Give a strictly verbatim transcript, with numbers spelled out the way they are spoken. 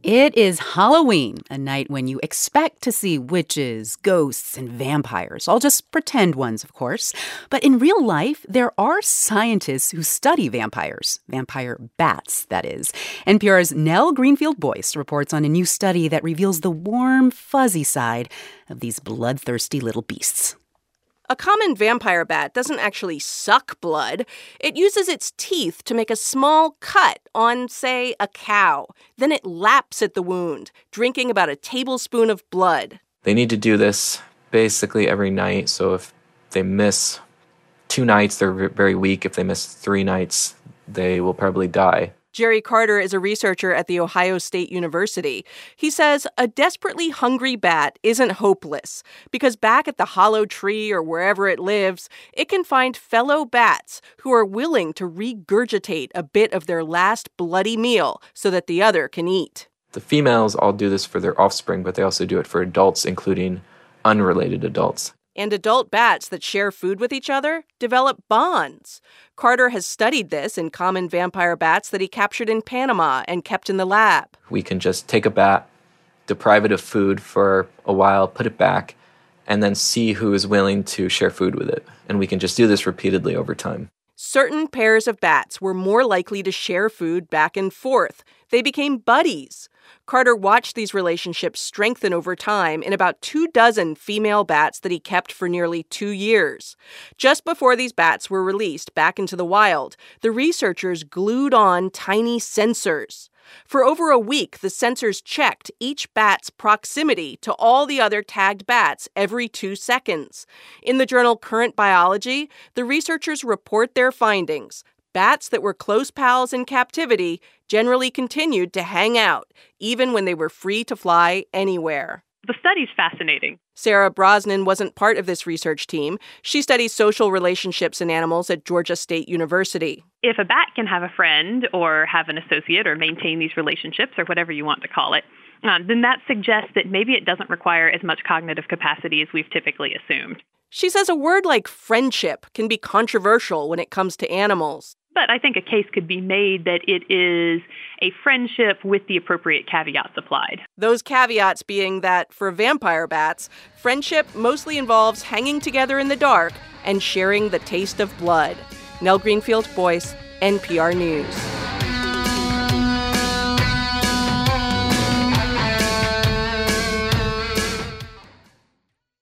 It is Halloween, a night when you expect to see witches, ghosts, and vampires, all just pretend ones, of course. But in real life, there are scientists who study vampires, vampire bats, that is. N P R's Nell Greenfield-Boyce reports on a new study that reveals the warm, fuzzy side of these bloodthirsty little beasts. A common vampire bat doesn't actually suck blood. It uses its teeth to make a small cut on, say, a cow. Then it laps at the wound, drinking about a tablespoon of blood. They need to do this basically every night, so if they miss two nights, they're very weak. If they miss three nights, they will probably die. Jerry Carter is a researcher at The Ohio State University. He says a desperately hungry bat isn't hopeless because back at the hollow tree or wherever it lives, it can find fellow bats who are willing to regurgitate a bit of their last bloody meal so that the other can eat. The females all do this for their offspring, but they also do it for adults, including unrelated adults. And adult bats that share food with each other develop bonds. Carter has studied this in common vampire bats that he captured in Panama and kept in the lab. We can just take a bat, deprive it of food for a while, put it back, and then see who is willing to share food with it. And we can just do this repeatedly over time. Certain pairs of bats were more likely to share food back and forth. They became buddies. Carter watched these relationships strengthen over time in about two dozen female bats that he kept for nearly two years. Just before these bats were released back into the wild, the researchers glued on tiny sensors. For over a week, the sensors checked each bat's proximity to all the other tagged bats every two seconds. In the journal Current Biology, the researchers report their findings. Bats that were close pals in captivity generally continued to hang out, even when they were free to fly anywhere. The study's fascinating. Sarah Brosnan wasn't part of this research team. She studies social relationships in animals at Georgia State University. If a bat can have a friend or have an associate or maintain these relationships or whatever you want to call it, um, then that suggests that maybe it doesn't require as much cognitive capacity as we've typically assumed. She says a word like friendship can be controversial when it comes to animals. But I think a case could be made that it is a friendship with the appropriate caveats applied. Those caveats being that for vampire bats, friendship mostly involves hanging together in the dark and sharing the taste of blood. Nell Greenfield-Boyce, N P R News.